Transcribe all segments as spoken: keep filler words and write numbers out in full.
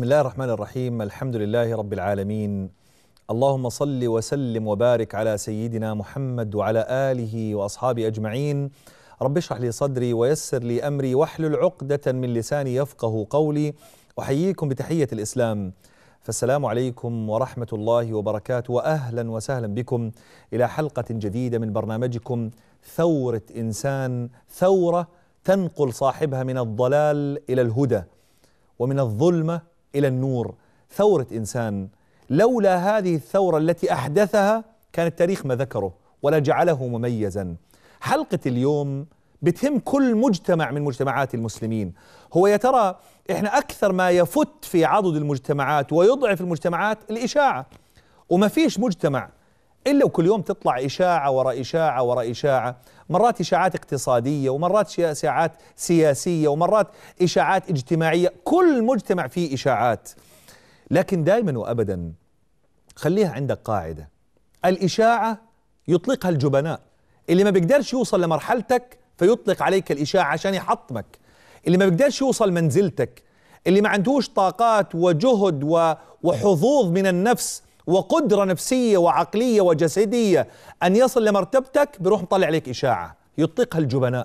بسم الله الرحمن الرحيم. الحمد لله رب العالمين. اللهم صل وسلم وبارك على سيدنا محمد وعلى آله وأصحابه أجمعين. رب اشرح لي صدري ويسر لي أمري واحلل عقدة من لساني يفقه قولي. أحييكم بتحية الإسلام، فالسلام عليكم ورحمة الله وبركاته، وأهلا وسهلا بكم إلى حلقة جديدة من برنامجكم ثورة إنسان، ثورة تنقل صاحبها من الضلال إلى الهدى ومن الظلمة إلى النور. ثورة إنسان، لولا هذه الثورة التي أحدثها كان التاريخ ما ذكره ولا جعله مميزا. حلقة اليوم بتهم كل مجتمع من مجتمعات المسلمين. هو يا ترى إحنا أكثر ما يفت في عضد المجتمعات ويضعف المجتمعات الإشاعة، وما فيش مجتمع إلا وكل يوم تطلع إشاعة وراء إشاعة وراء إشاعة، مرات إشاعات اقتصادية ومرات إشاعات سياسية ومرات إشاعات اجتماعية. كل مجتمع فيه إشاعات، لكن دائما وأبدا خليها عندك قاعدة: الإشاعة يطلقها الجبناء، اللي ما بيقدرش يوصل لمرحلتك فيطلق عليك الإشاعة عشان يحطمك، اللي ما بيقدرش يوصل منزلتك، اللي ما عندهوش طاقات وجهد وحظوظ من النفس وقدرة نفسية وعقلية وجسدية أن يصل لمرتبتك، بيروح مطلع عليك إشاعة يطلقها الجبناء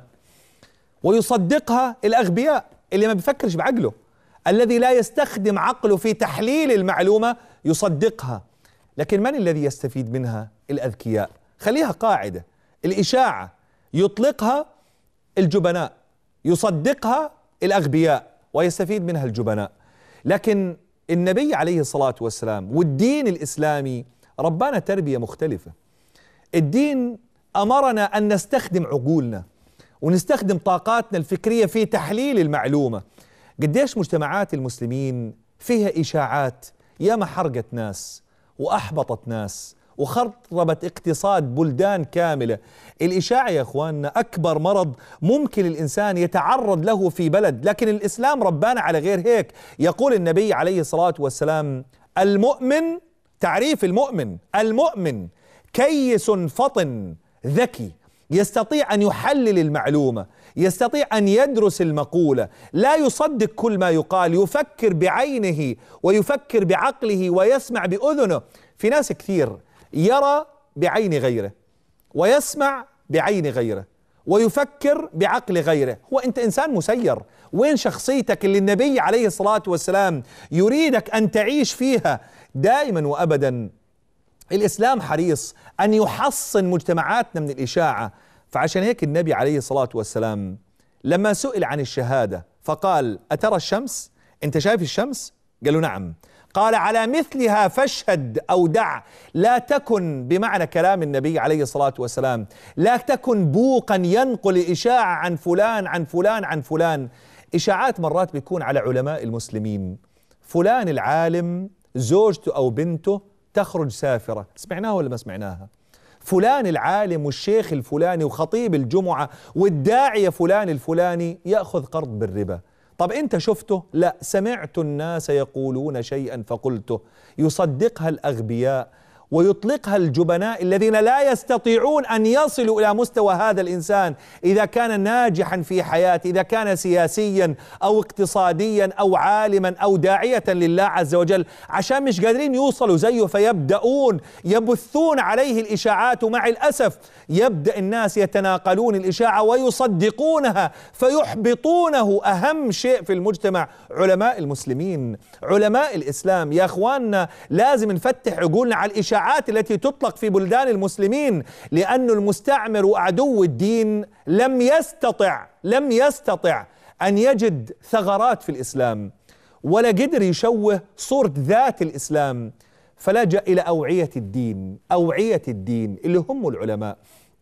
ويصدقها الأغبياء، اللي ما بيفكرش بعقله، الذي لا يستخدم عقله في تحليل المعلومة يصدقها. لكن من الذي يستفيد منها؟ الأذكياء. خليها قاعدة: الإشاعة يطلقها الجبناء، يصدقها الأغبياء، ويستفيد منها الجبناء. لكن النبي عليه الصلاة والسلام والدين الإسلامي ربنا تربية مختلفة. الدين أمرنا أن نستخدم عقولنا ونستخدم طاقاتنا الفكرية في تحليل المعلومة. قديش مجتمعات المسلمين فيها إشاعات ياما حرقت ناس وأحبطت ناس وخربت اقتصاد بلدان كاملة. الإشاعة يا أخواننا أكبر مرض ممكن الإنسان يتعرض له في بلد، لكن الإسلام ربنا على غير هيك. يقول النبي عليه الصلاة والسلام: المؤمن، تعريف المؤمن: المؤمن كيس فطن ذكي، يستطيع أن يحلل المعلومة، يستطيع أن يدرس المقولة، لا يصدق كل ما يقال، يفكر بعينه ويفكر بعقله ويسمع بأذنه. في ناس كثير يرى بعين غيره ويسمع بعين غيره ويفكر بعقل غيره. هو أنت إنسان مسير، وين شخصيتك اللي النبي عليه الصلاة والسلام يريدك أن تعيش فيها دائما وأبدا؟ الإسلام حريص أن يحصن مجتمعاتنا من الإشاعة. فعشان هيك النبي عليه الصلاة والسلام لما سئل عن الشهادة فقال: أترى الشمس؟ أنت شايف الشمس؟ قالوا نعم. قال: على مثلها فاشهد أو دع. لا تكن، بمعنى كلام النبي عليه الصلاة والسلام، لا تكن بوقا ينقل إشاعة عن فلان عن فلان عن فلان. إشاعات مرات بيكون على علماء المسلمين، فلان العالم زوجته أو بنته تخرج سافرة، سمعناها ولا ما سمعناها؟ فلان العالم والشيخ الفلاني وخطيب الجمعة والداعية فلان الفلاني يأخذ قرض بالربا. طب أنت شفته؟ لا، سمعت الناس يقولون شيئا فقلته. يصدقها الأغبياء ويطلقها الجبناء الذين لا يستطيعون أن يصلوا إلى مستوى هذا الإنسان إذا كان ناجحا في حياته، إذا كان سياسيا أو اقتصاديا أو عالما أو داعية لله عز وجل، عشان مش قادرين يوصلوا زيه فيبدأون يبثون عليه الإشاعات. ومع الأسف يبدأ الناس يتناقلون الإشاعة ويصدقونها فيحبطونه. أهم شيء في المجتمع علماء المسلمين، علماء الإسلام. يا أخواننا لازم نفتح عقولنا على الإشاعات التي تطلق في بلدان المسلمين، لأن المستعمر وعدو الدين لم يستطع لم يستطع أن يجد ثغرات في الإسلام، ولا قدر يشوه صورة ذات الإسلام، فلجأ إلى أوعية الدين، أوعية الدين اللي هم العلماء،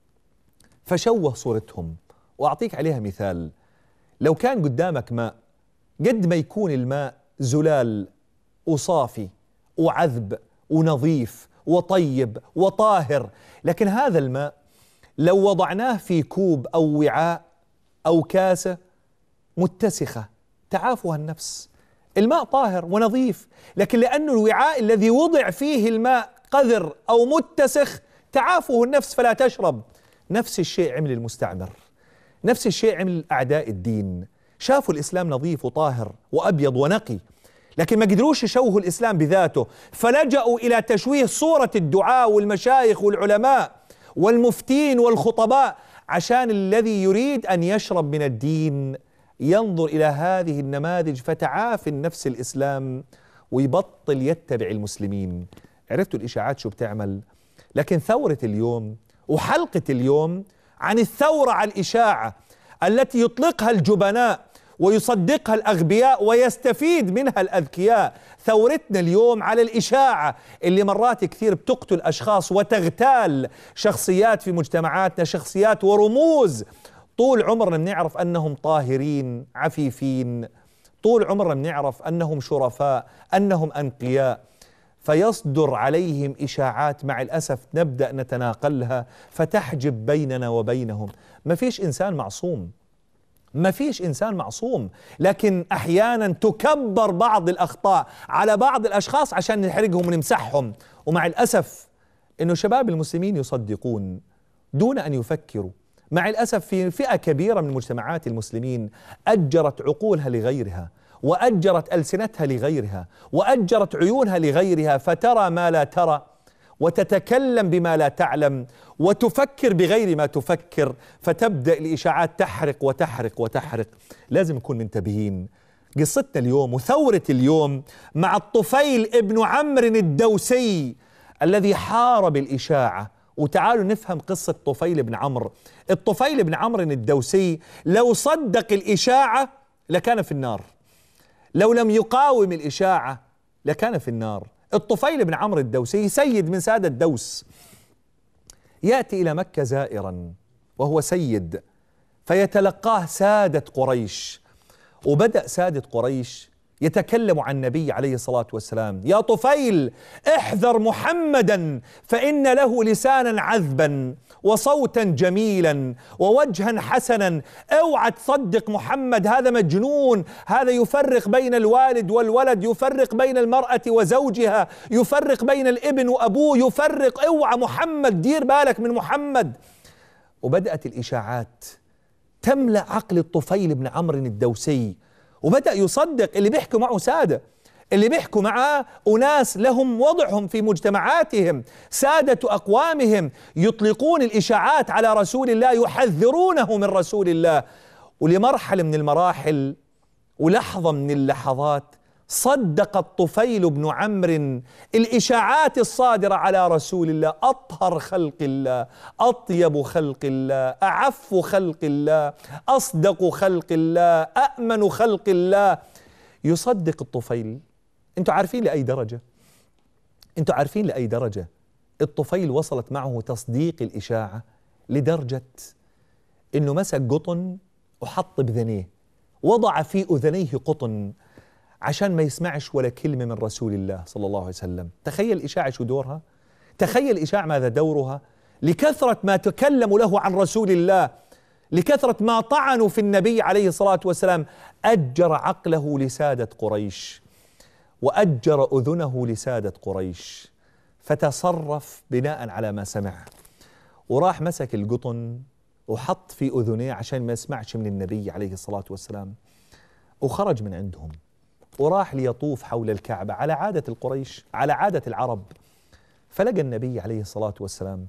فشوه صورتهم. وأعطيك عليها مثال: لو كان قدامك ماء، قد ما يكون الماء زلال وصافي وعذب ونظيف وطيب وطاهر، لكن هذا الماء لو وضعناه في كوب أو وعاء أو كاسة متسخة تعافها النفس. الماء طاهر ونظيف، لكن لأن الوعاء الذي وضع فيه الماء قذر أو متسخ تعافه النفس فلا تشرب. نفس الشيء عمل المستعمر، نفس الشيء عمل أعداء الدين. شافوا الإسلام نظيف وطاهر وأبيض ونقي، لكن ما قدروش يشوهوا الإسلام بذاته، فلجأوا إلى تشويه صورة الدعاة والمشايخ والعلماء والمفتين والخطباء، عشان الذي يريد أن يشرب من الدين ينظر إلى هذه النماذج فتعافي النفس الإسلام ويبطل يتبع المسلمين. عرفتوا الإشاعات شو بتعمل؟ لكن ثورة اليوم وحلقة اليوم عن الثورة على الإشاعة التي يطلقها الجبناء ويصدقها الأغبياء ويستفيد منها الأذكياء. ثورتنا اليوم على الإشاعة اللي مرات كثير بتقتل أشخاص وتغتال شخصيات في مجتمعاتنا، شخصيات ورموز طول عمرنا بنعرف أنهم طاهرين عفيفين، طول عمرنا بنعرف أنهم شرفاء، أنهم أنقياء، فيصدر عليهم إشاعات مع الأسف نبدأ نتناقلها فتحجب بيننا وبينهم. ما فيش إنسان معصوم، ما فيش إنسان معصوم، لكن أحيانا تكبر بعض الأخطاء على بعض الأشخاص عشان نحرقهم ونمسحهم. ومع الأسف إنه شباب المسلمين يصدقون دون أن يفكروا. مع الأسف في فئة كبيرة من مجتمعات المسلمين أجرت عقولها لغيرها، وأجرت ألسنتها لغيرها، وأجرت عيونها لغيرها، فترى ما لا ترى، وتتكلم بما لا تعلم، وتفكر بغير ما تفكر، فتبدأ الإشاعات تحرق وتحرق وتحرق. لازم نكون منتبهين. قصتنا اليوم وثورة اليوم مع الطفيل ابن عمرو الدوسي الذي حارب الإشاعة. وتعالوا نفهم قصة طفيل بن عمرو. الطفيل بن عمرو الدوسي لو صدق الإشاعة لكان في النار، لو لم يقاوم الإشاعة لكان في النار. الطفيل بن عمرو الدوسي سيد من سادة الدوس، يأتي إلى مكة زائرا وهو سيد، فيتلقاه سادة قريش، وبدأ سادة قريش يتكلم عن النبي عليه الصلاة والسلام: يا طفيل احذر محمدا فإن له لسانا عذبا وصوتا جميلا ووجها حسنا، اوعى تصدق محمد، هذا مجنون، هذا يفرق بين الوالد والولد، يفرق بين المرأة وزوجها، يفرق بين الابن وأبوه، يفرق، اوعى محمد، دير بالك من محمد. وبدأت الإشاعات تملأ عقل الطفيل بن عمرو الدوسي، وبدأ يصدق اللي بيحكوا معه سادة، اللي بيحكوا معه أناس لهم وضعهم في مجتمعاتهم، سادة أقوامهم، يطلقون الإشاعات على رسول الله، يحذرونه من رسول الله. ولمرحلة من المراحل ولحظة من اللحظات صدق الطفيل بن عمرو الإشاعات الصادرة على رسول الله. أطهر خلق الله، أطيب خلق الله، أعف خلق الله، أصدق خلق الله، أأمن خلق الله، يصدق الطفيل. أنتوا عارفين لأي درجة؟ أنتوا عارفين لأي درجة الطفيل وصلت معه تصديق الإشاعة؟ لدرجة إنه مسك قطن وحط بذنيه، وضع في أذنيه قطن عشان ما يسمعش ولا كلمة من رسول الله صلى الله عليه وسلم. تخيل الإشاعة شو دورها؟ تخيل الإشاعة ماذا دورها؟ لكثرة ما تكلموا له عن رسول الله، لكثرة ما طعنوا في النبي عليه الصلاة والسلام، أجر عقله لسادة قريش وأجر أذنه لسادة قريش، فتصرف بناء على ما سمع، وراح مسك القطن وحط في أذنيه عشان ما يسمعش من النبي عليه الصلاة والسلام، وخرج من عندهم وراح ليطوف حول الكعبة على عادة القريش، على عادة العرب. فلقى النبي عليه الصلاة والسلام،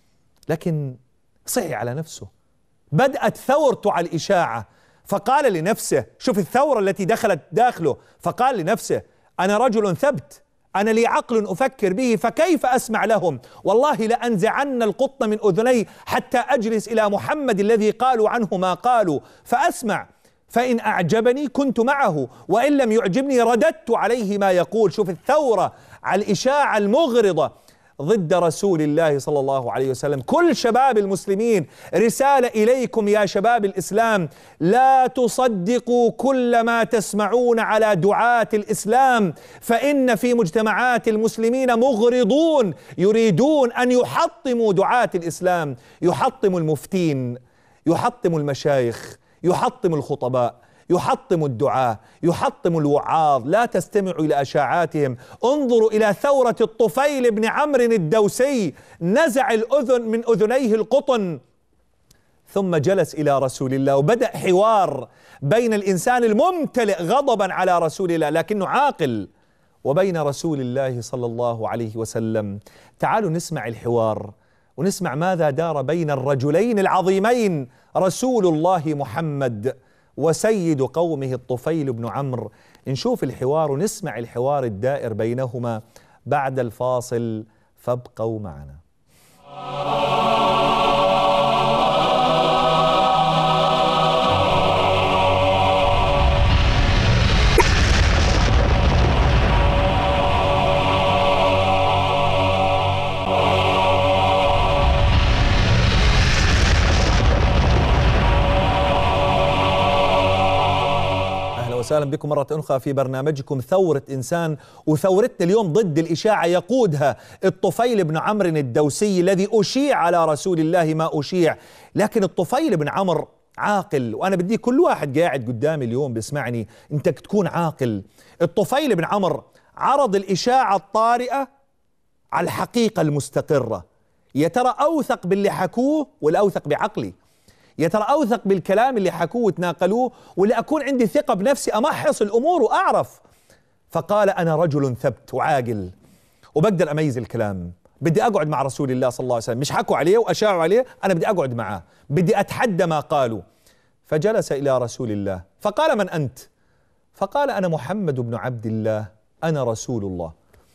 لكن صحي على نفسه، بدأت ثورته على الإشاعة، فقال لنفسه، شوف الثورة التي دخلت داخله، فقال لنفسه: أنا رجل ثبت، أنا لي عقل أفكر به، فكيف أسمع لهم؟ والله لأنزعن القطن من أذني حتى أجلس إلى محمد الذي قالوا عنه ما قالوا فأسمع، فإن أعجبني كنت معه، وإن لم يعجبني رددت عليه ما يقول. شوف الثورة على الإشاعة المغرضة ضد رسول الله صلى الله عليه وسلم. كل شباب المسلمين، رسالة إليكم يا شباب الإسلام: لا تصدقوا كل ما تسمعون على دعاة الإسلام، فإن في مجتمعات المسلمين مغرضون يريدون أن يحطموا دعاة الإسلام، يحطموا المفتين، يحطموا المشايخ، يحطم الخطباء، يحطم الدعاة، يحطم الوعاظ. لا تستمعوا إلى أشاعاتهم. انظروا إلى ثورة الطفيل بن عمرو الدوسي، نزع الأذن من أذنيه القطن، ثم جلس إلى رسول الله وبدأ حوار بين الإنسان الممتلئ غضبا على رسول الله لكنه عاقل وبين رسول الله صلى الله عليه وسلم. تعالوا نسمع الحوار ونسمع ماذا دار بين الرجلين العظيمين رسول الله محمد وسيد قومه الطفيل بن عمرو. نشوف الحوار ونسمع الحوار الدائر بينهما بعد الفاصل، فابقوا معنا. وسهلا بكم مرة أخرى في برنامجكم ثورة إنسان. وثورتنا اليوم ضد الإشاعة يقودها الطفيل بن عمرو الدوسي الذي أشيع على رسول الله ما أشيع. لكن الطفيل بن عمرو عاقل، وأنا بدي كل واحد قاعد قدامي اليوم بيسمعني أنت تكون عاقل. الطفيل بن عمرو عرض الإشاعة الطارئة على الحقيقة المستقرة. يا ترى أوثق باللي حكوه ولا أوثق بعقلي؟ يا ترى أوثق بالكلام اللي حكوه وتناقلوه ولا أكون عندي ثقة بنفسي أمحص الأمور وأعرف؟ فقال أنا رجل ثبت وعاقل وبقدر أميز الكلام. بدي أقعد مع رسول الله صلى الله عليه وسلم، مش حكوا عليه وأشاعوا عليه، أنا بدي أقعد معاه، بدي أتحدى ما قالوا. فجلس إلى رسول الله فقال من أنت؟ فقال أنا محمد بن عبد الله أنا رسول الله.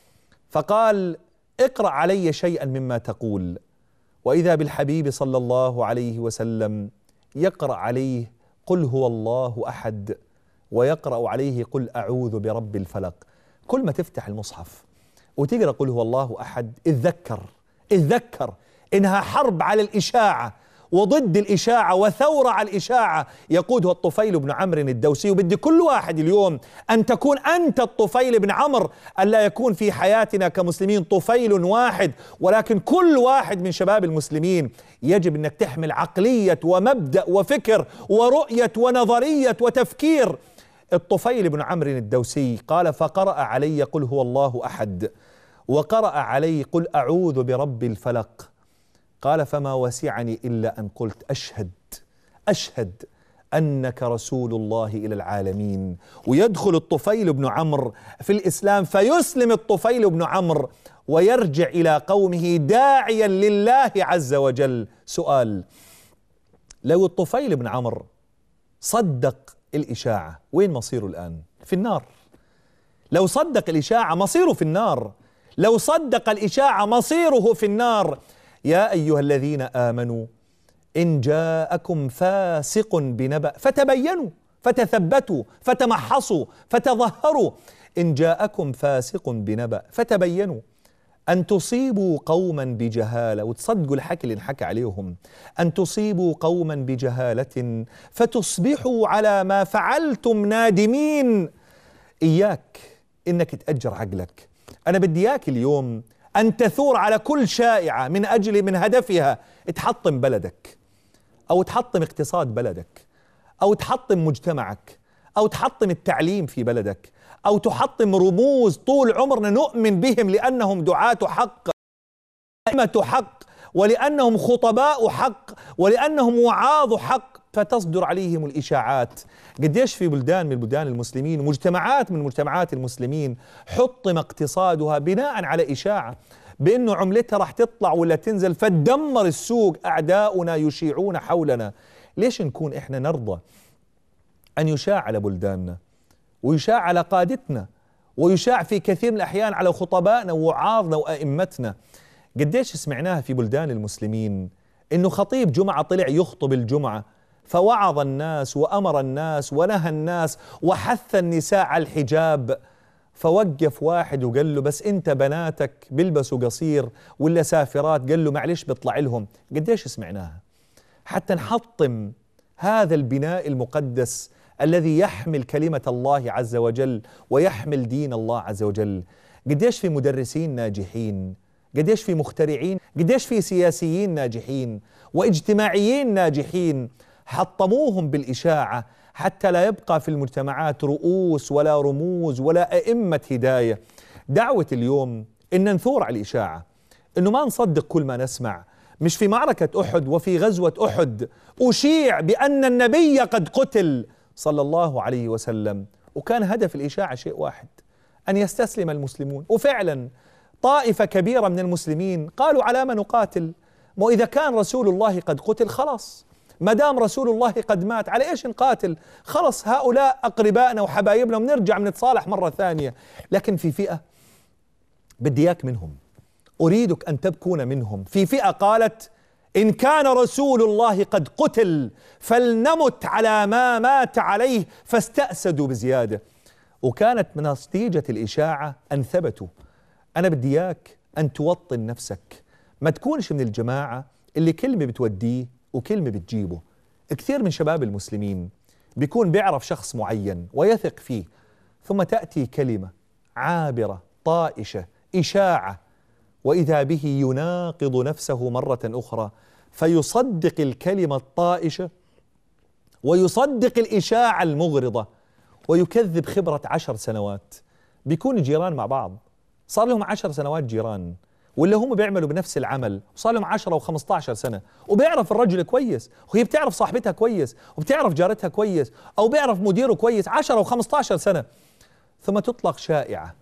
فقال اقرأ علي شيئا مما تقول. وإذا بالحبيب صلى الله عليه وسلم يقرأ عليه قل هو الله أحد ويقرأ عليه قل أعوذ برب الفلق. كل ما تفتح المصحف وتقرأ قل هو الله أحد اتذكر اتذكر إنها حرب على الإشاعة وضد الإشاعة وثورة على الإشاعة يقودها الطفيل بن عمرو الدوسي. وبدي كل واحد اليوم أن تكون أنت الطفيل بن عمرو، أن لا يكون في حياتنا كمسلمين طفيل واحد، ولكن كل واحد من شباب المسلمين يجب أنك تحمل عقلية ومبدأ وفكر ورؤية ونظرية وتفكير. الطفيل بن عمرو الدوسي قال فقرأ علي قل هو الله أحد وقرأ علي قل أعوذ برب الفلق. قال فما وسعني إلا أن قلت أشهد أشهد أنك رسول الله إلى العالمين. ويدخل الطفيل بن عمرو في الإسلام فيسلم الطفيل بن عمرو ويرجع إلى قومه داعيا لله عز وجل. سؤال: لو الطفيل بن عمرو صدق الإشاعة وين مصيره الآن؟ في النار. لو صدق الإشاعة مصيره في النار. لو صدق الإشاعة مصيره في النار. يا أيها الذين آمنوا إن جاءكم فاسق بنبأ فتبينوا فتثبتوا فتمحصوا فتظهروا. إن جاءكم فاسق بنبأ فتبينوا أن تصيبوا قوما بجهالة، وتصدقوا الحكي اللي انحكى عليهم، أن تصيبوا قوما بجهالة فتصبحوا على ما فعلتم نادمين. إياك إنك تأجر عقلك. أنا بدي إياك اليوم أن تثور على كل شائعة من أجل من هدفها تحطم بلدك أو تحطم اقتصاد بلدك أو تحطم مجتمعك أو تحطم التعليم في بلدك أو تحطم رموز طول عمرنا نؤمن بهم لأنهم دعاة حق أئمة حق ولأنهم خطباء حق ولأنهم وعاظ حق، فتصدر عليهم الإشاعات. قديش في بلدان من بلدان المسلمين ومجتمعات من مجتمعات المسلمين حطم اقتصادها بناء على إشاعة بأنه عملتها راح تطلع ولا تنزل فتدمر السوق. أعداؤنا يشيعون حولنا. ليش نكون إحنا نرضى أن يشاع على بلداننا ويشاع على قادتنا ويشاع في كثير من الأحيان على خطبائنا ووعاظنا وأئمتنا؟ قديش سمعناها في بلدان المسلمين إنه خطيب جمعة طلع يخطب الجمعة فوعظ الناس وأمر الناس ونهى الناس وحث النساء على الحجاب، فوقف واحد وقال له بس أنت بناتك بيلبسوا قصير ولا سافرات، قال له معلش بيطلع لهم. قديش سمعناها حتى نحطم هذا البناء المقدس الذي يحمل كلمة الله عز وجل ويحمل دين الله عز وجل. قديش في مدرسين ناجحين، قديش في مخترعين، قديش في سياسيين ناجحين واجتماعيين ناجحين حطموهم بالإشاعة حتى لا يبقى في المجتمعات رؤوس ولا رموز ولا أئمة هداية. دعوة اليوم إن نثور على الإشاعة، إنه ما نصدق كل ما نسمع، مش في معركة أحد وفي غزوة أحد أشيع بأن النبي قد قتل صلى الله عليه وسلم، وكان هدف الإشاعة شيء واحد، أن يستسلم المسلمون. وفعلا طائفة كبيرة من المسلمين قالوا على ما نقاتل؟ وإذا كان رسول الله قد قتل خلاص، ما دام رسول الله قد مات على إيش نقاتل؟ خلص هؤلاء أقربائنا وحبايبنا ونرجع نتصالح مرة ثانية. لكن في فئة بدي إياك منهم، أريدك أن تكون منهم. في فئة قالت إن كان رسول الله قد قتل فلنمت على ما مات عليه، فاستأسدوا بزيادة. وكانت من نتيجة الإشاعة أن ثبتوا. أنا بدي إياك أن توطن نفسك، ما تكونش من الجماعة اللي كلمة بتوديه وكلمة بتجيبه. كثير من شباب المسلمين بيكون بيعرف شخص معين ويثق فيه، ثم تأتي كلمة عابرة طائشة إشاعة، وإذا به يناقض نفسه مرة أخرى، فيصدق الكلمة الطائشة ويصدق الإشاعة المغرضة ويكذب خبرة عشر سنوات. بيكون جيران مع بعض، صار لهم عشر سنوات جيران، ولا هم بيعملوا بنفس العمل وصار لهم عشرة وخمسة عشر سنة، وبيعرف الرجل كويس، وهي بتعرف صاحبتها كويس، وبتعرف جارتها كويس، أو بيعرف مديره كويس، عشرة وخمسة عشر سنة. ثم تطلق شائعة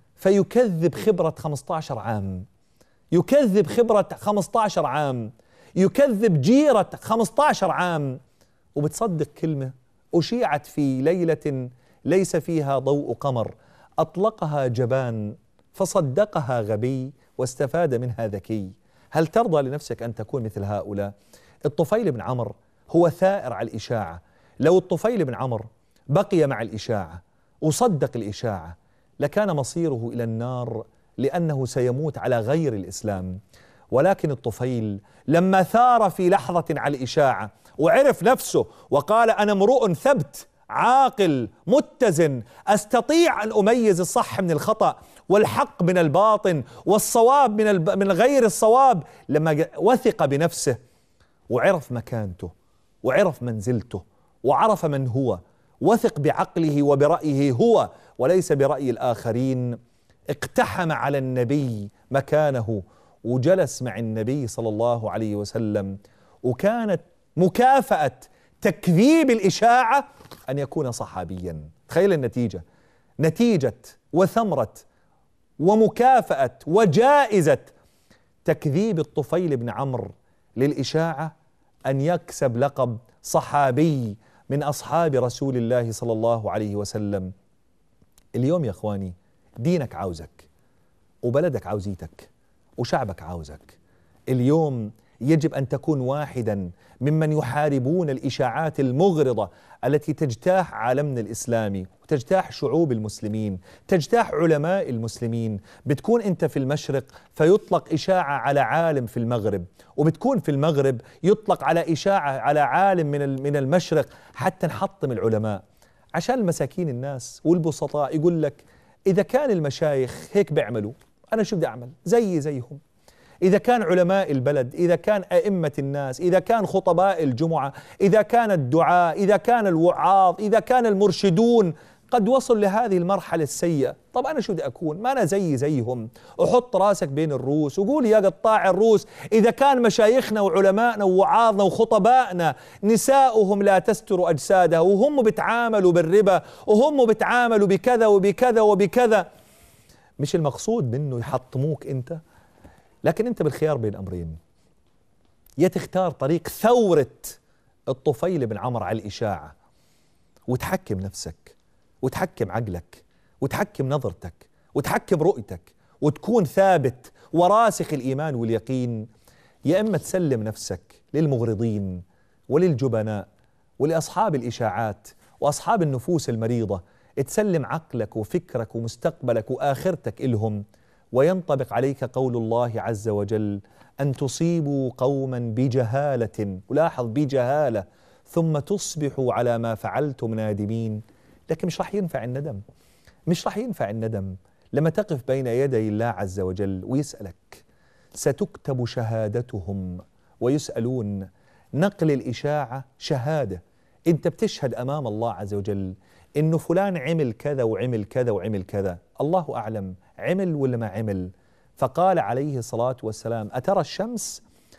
فيكذب خبرة خمسة عشر عام، يكذب خبرة خمسة عشر عام، يكذب جيرة خمسة عشر عام، وبتصدق كلمة أشيعت في ليلة ليس فيها ضوء قمر، أطلقها جبان فصدقها غبي واستفاد منها ذكي. هل ترضى لنفسك أن تكون مثل هؤلاء؟ الطفيل بن عمرو هو ثائر على الإشاعة. لو الطفيل بن عمرو بقي مع الإشاعة وصدق الإشاعة لكان مصيره إلى النار، لأنه سيموت على غير الإسلام. ولكن الطفيل لما ثار في لحظة على الإشاعة وعرف نفسه وقال أنا امرؤ ثبت عاقل متزن، أستطيع أن أميز الصح من الخطأ والحق من الباطن والصواب من الب... من غير الصواب، لما وثق بنفسه وعرف مكانته وعرف منزلته وعرف من هو، وثق بعقله وبرأيه هو وليس برأي الآخرين، اقتحم على النبي مكانه وجلس مع النبي صلى الله عليه وسلم. وكانت مكافأة تكذيب الإشاعة أن يكون صحابيا. تخيل النتيجة، نتيجة وثمرة ومكافأة وجائزة تكذيب الطفيل بن عمرو للإشاعة أن يكسب لقب صحابي من أصحاب رسول الله صلى الله عليه وسلم. اليوم يا أخواني دينك عاوزك، وبلدك عاوزيتك، وشعبك عاوزك. اليوم يجب أن تكون واحدا ممن يحاربون الإشاعات المغرضة التي تجتاح عالمنا الإسلامي وتجتاح شعوب المسلمين، تجتاح علماء المسلمين. بتكون أنت في المشرق فيطلق إشاعة على عالم في المغرب، وبتكون في المغرب يطلق على إشاعة على عالم من من المشرق، حتى نحطم العلماء عشان المساكين الناس والبسطاء. يقول لك إذا كان المشايخ هيك بيعملوا أنا شو بدي أعمل؟ زي زيهم. إذا كان علماء البلد، إذا كان أئمة الناس، إذا كان خطباء الجمعة، إذا كان الدعاء، إذا كان الوعاظ، إذا كان المرشدون قد وصلوا لهذه المرحلة السيئة، طب أنا شو بدي أكون؟ ما أنا زي زيهم. أحط راسك بين الروس وقول يا قطاع الروس، إذا كان مشايخنا وعلمائنا ووعاظنا وخطبائنا نساؤهم لا تستر أجسادها، وهم بتعاملوا بالربا، وهم بتعاملوا بكذا وبكذا وبكذا، مش المقصود منه يحطموك أنت، لكن أنت بالخيار بين أمرين: يا تختار طريق ثورة الطفيل بن عمرو على الإشاعة وتحكم نفسك وتحكم عقلك وتحكم نظرتك وتحكم رؤيتك وتكون ثابت وراسخ الإيمان واليقين، يا إما تسلم نفسك للمغرضين وللجبناء ولأصحاب الإشاعات وأصحاب النفوس المريضة، تسلم عقلك وفكرك ومستقبلك وآخرتك إلهم، وينطبق عليك قول الله عز وجل: أن تصيبوا قوما بجهالة، ولاحظ بجهالة، ثم تصبحوا على ما فعلتم نادمين. لكن مش راح ينفع الندم، مش راح ينفع الندم لما تقف بين يدي الله عز وجل ويسألك. ستكتب شهادتهم ويسألون. نقل الإشاعة شهادة، أنت بتشهد أمام الله عز وجل إنه فلان عمل كذا وعمل كذا وعمل كذا، الله أعلم عمل ولا ما عمل. فقال عليه الصلاة والسلام: أترى الشمس؟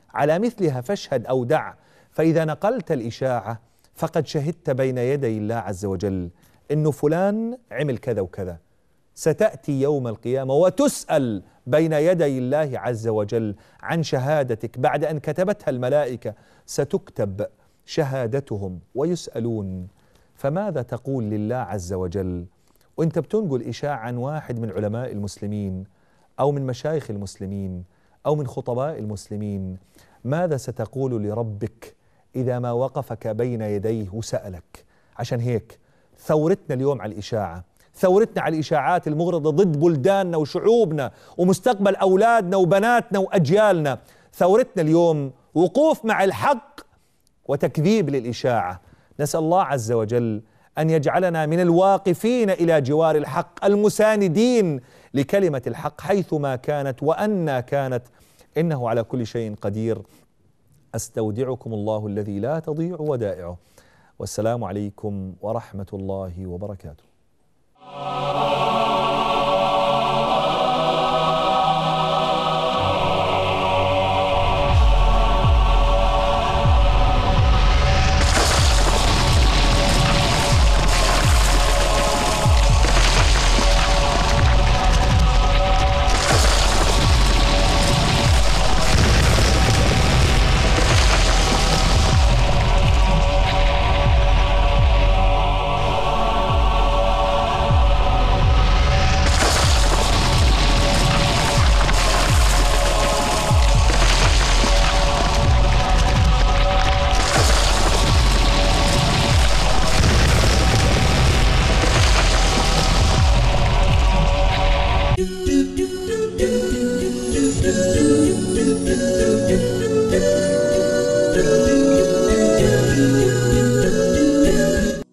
على مثلها فاشهد أو دع، فإذا نقلت الإشاعة فقد شهدت بين يدي الله عز وجل إنه فلان عمل كذا وكذا. ستأتي يوم القيامة وتسأل بين يدي الله عز وجل عن شهادتك بعد أن كتبتها الملائكة، ستكتب شهادتهم ويسألون. فماذا تقول لله عز وجل وانت بتنقل إشاعة عن واحد من علماء المسلمين أو من مشايخ المسلمين أو من خطباء المسلمين؟ ماذا ستقول لربك إذا ما وقفك بين يديه وسألك؟ عشان هيك ثورتنا اليوم على الإشاعة، ثورتنا على الإشاعات المغرضة ضد بلداننا وشعوبنا ومستقبل أولادنا وبناتنا وأجيالنا، ثورتنا اليوم وقوف مع الحق وتكذيب للإشاعة. نسأل الله عز وجل أن يجعلنا من الواقفين إلى جوار الحق، المساندين لكلمة الحق حيثما كانت وأنها كانت، إنه على كل شيء قدير. أستودعكم الله الذي لا تضيع ودائعه، والسلام عليكم ورحمة الله وبركاته.